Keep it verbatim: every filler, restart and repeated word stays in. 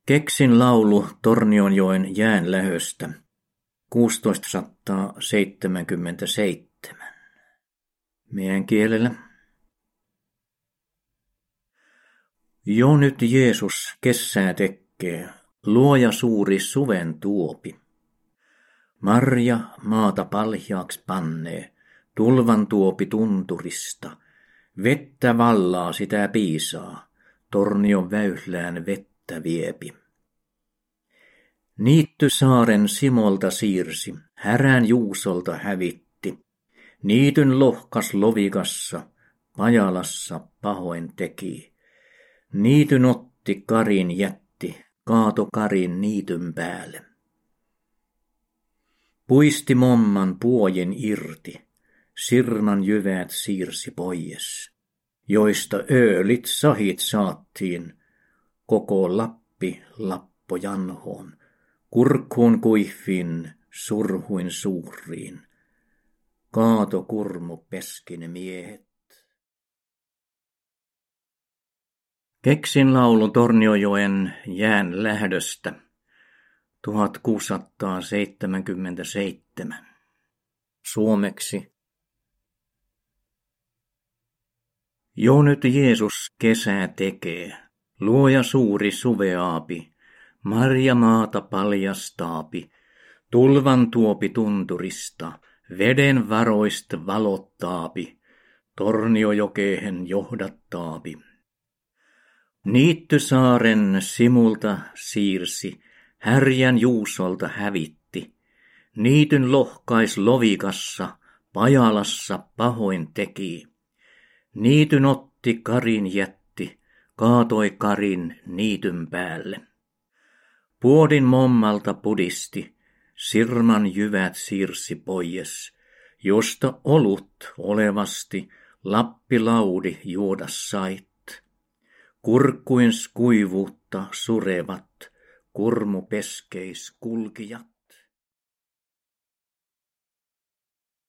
Keksin laulu Tornionjoen jäänlähöstä kuusitoistasataaseitsemänkymmentäseitsemän. Meidän kielellä. Jo nyt Jeesus kessää tekkee, luoja suuri suven tuopi. Marja maata paljaaks pannee, tulvan tuopi tunturista. Vettä vallaa sitä piisaa, Tornion väylään vettä viepi. Niitty saaren Simolta siirsi, härän Juusolta hävitti. Niityn lohkas lovikassa, Pajalassa pahoin teki. Niityn otti Karin jätti, kaato Karin niityn päälle. Puisti momman puojin irti, Sirman jyvät siirsi pois, joista öölit sahit saattiin, koko Lappi Lappojanhoon, kurkkuun kuihviin, surhuin suuriin. Kaato kurmu peskin miehet. Keksin laulu Tornionjoen jään lähdöstä tuhatkuusisataaseitsemänkymmentäseitsemän. Suomeksi. Jo nyt Jeesus kesää tekee, luoja suuri suveaapi, Marja maata paljastaapi, tulvan tuopi tunturista, veden varoista valottaapi, Torniojokeen johdattaapi. Niitty saaren Simulta siirsi, härjän Juusolta hävitti, niityn lohkais lovikassa, Pajalassa pahoin teki. Niityn otti Karin jätti, kaatoi Karin niityn päälle. Puodin mommalta pudisti, Sirman jyvät siirsi pois, josta olut olevasti Lappi laudi juoda sait. Kurkkuins kuivuutta surevat, kurmu peskeis kulkijat.